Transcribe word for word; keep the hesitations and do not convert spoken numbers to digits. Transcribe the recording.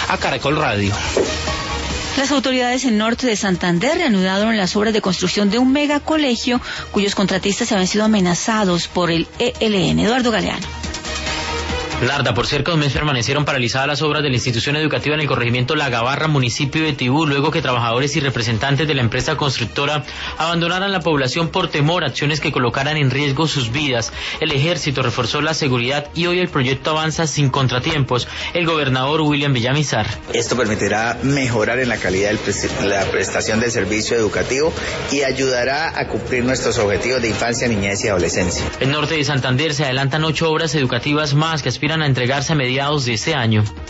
a Caracol Radio. Las autoridades en norte de Santander reanudaron las obras de construcción de un megacolegio cuyos contratistas habían sido amenazados por el E L N. Eduardo Galeano. Narda, por cerca de un mes permanecieron paralizadas las obras de la institución educativa en el corregimiento La Gabarra, municipio de Tibú, luego que trabajadores y representantes de la empresa constructora abandonaran la población por temor a acciones que colocaran en riesgo sus vidas. El ejército reforzó la seguridad y hoy el proyecto avanza sin contratiempos. El gobernador William Villamizar. Esto permitirá mejorar en la calidad de la prestación del servicio educativo y ayudará a cumplir nuestros objetivos de infancia, niñez y adolescencia. En norte de Santander se adelantan ocho obras educativas más que aspiran a entregarse a mediados de este año.